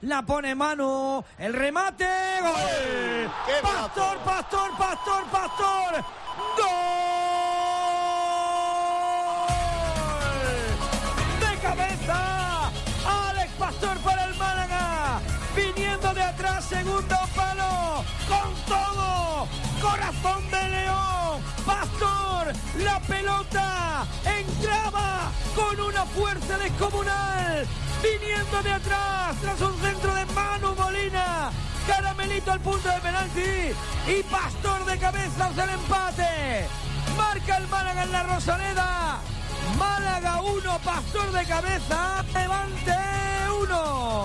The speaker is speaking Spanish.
La pone Manu, el remate, ¡gol! ¡Pastor! ¡Gol! ¡De cabeza! Alex Pastor para el Málaga, viniendo de atrás, segundo palo, con todo, corazón de león, Pastor, la pelota entraba con una fuerza descomunal, viniendo de atrás, tras un centro de Manu Molina, Caramelito al punto de penalti, y Pastor de cabeza hace el empate, marca el Málaga en la Rosaleda, Málaga 1, Pastor de cabeza, Levante 1.